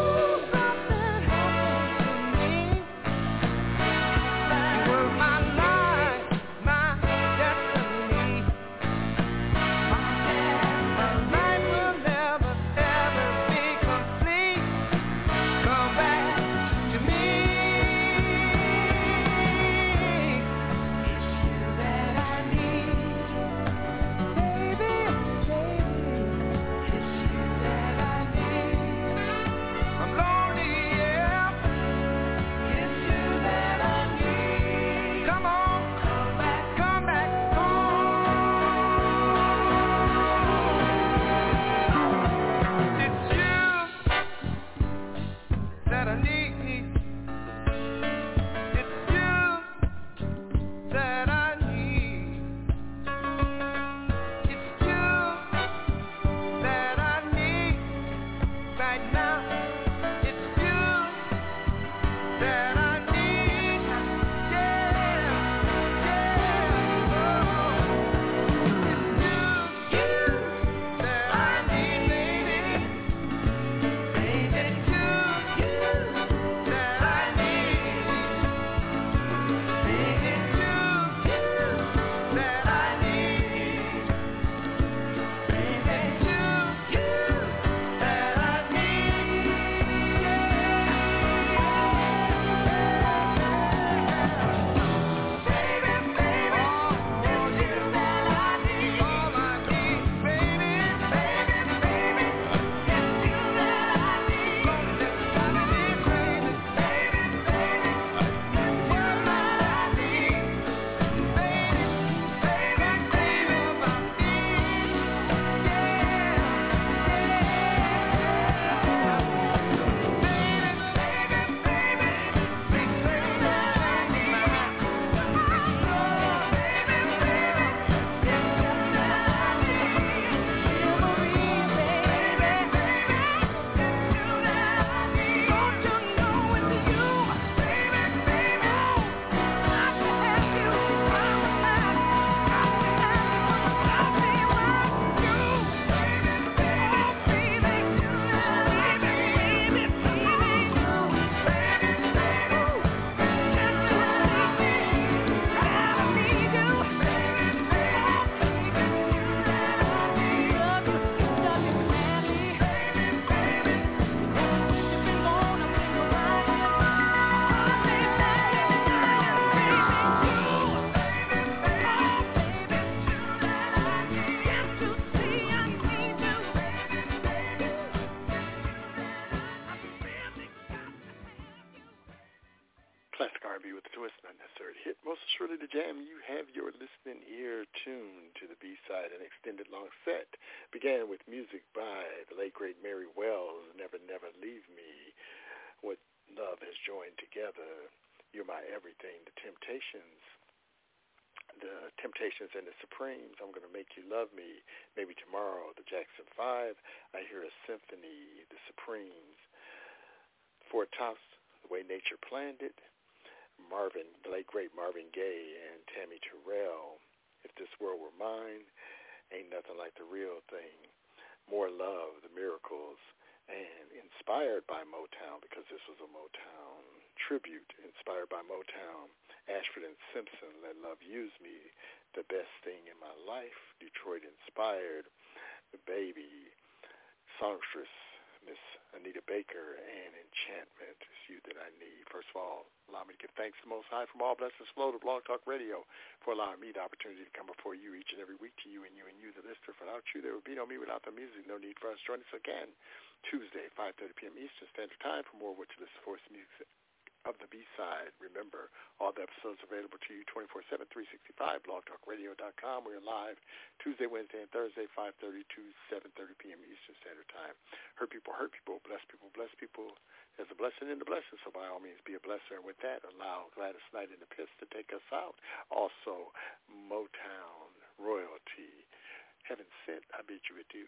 Speaker 2: so it's not necessary to hit. Most assuredly the jam. You have your listening ear tuned to the B-side, an extended long set. Began with music by the late, great Mary Wells, Never, Never Leave Me. What love has joined together. You're My Everything. The Temptations and the Supremes. I'm Gonna Make You Love Me. Maybe Tomorrow. The Jackson 5. I Hear a Symphony. The Supremes. Four Tops. The Way Nature Planned It. The late great Marvin Gaye and Tammy Terrell. If This World Were Mine. Ain't Nothing Like the Real Thing. More Love, The Miracles, and inspired by Motown, because this was a Motown tribute, inspired by Motown, Ashford and Simpson, Let Love Use Me, The Best Thing in My Life, Detroit Inspired, The Baby, Songstress, Miss Anita Baker, and Enchantment, It's You That I Need. First of all, allow me to give thanks to the Most High from all blessings flow to Blog Talk Radio for allowing me the opportunity to come before you each and every week, to you and you and you, the listener. Without you, there would be no me. Without the music, no need for us. Join us again Tuesday, 5:30 p.m. Eastern Standard Time for more What You Listen For music of the B-side. Remember, all the episodes available to you 24/7, 365, blogtalkradio.com. We're live Tuesday, Wednesday, and Thursday, 5:30 to 7:30 p.m. Eastern Standard Time. Hurt people, bless people, bless people. There's a blessing in the blessing, so by all means be a blesser. And with that, allow Gladys Knight and the Piss to take us out. Also, Motown royalty. Heaven sent, I bid you adieu.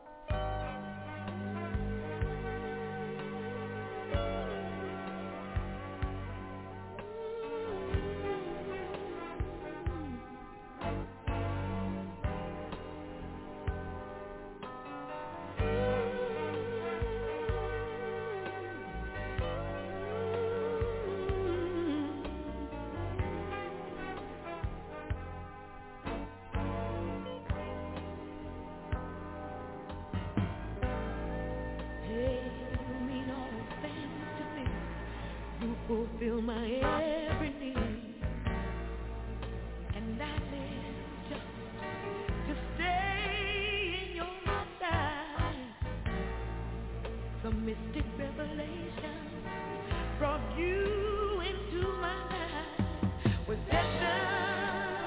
Speaker 3: Fulfill my every need, and I live just to stay in your side. Some mystic revelation brought you into my life with sessions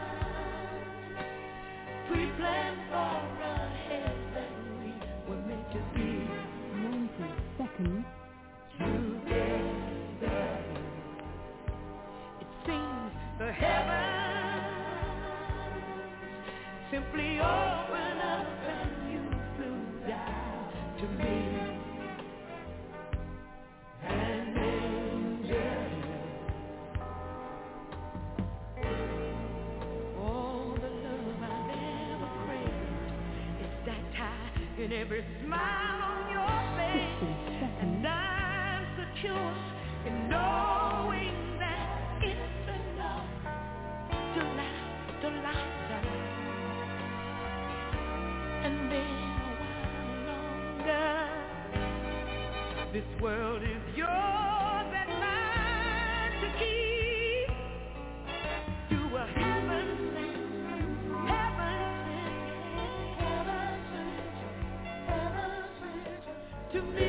Speaker 3: pre-planned for a heaven we were meant to be.
Speaker 1: 90 seconds.
Speaker 3: The heavens simply opened up and you flew down to me. An angel. All the love I've ever craved is that high in every smile on your face. And I'm secure in knowing that it's enough to last a lifetime, and then a while longer. This world is yours and mine to keep. You were heaven sent, to me.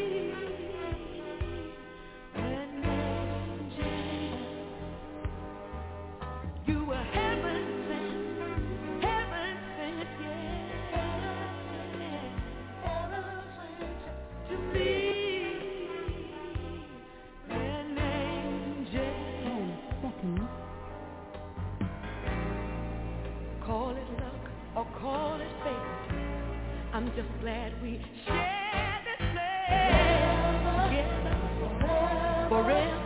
Speaker 3: Call it fate. I'm just glad we share this place together forever.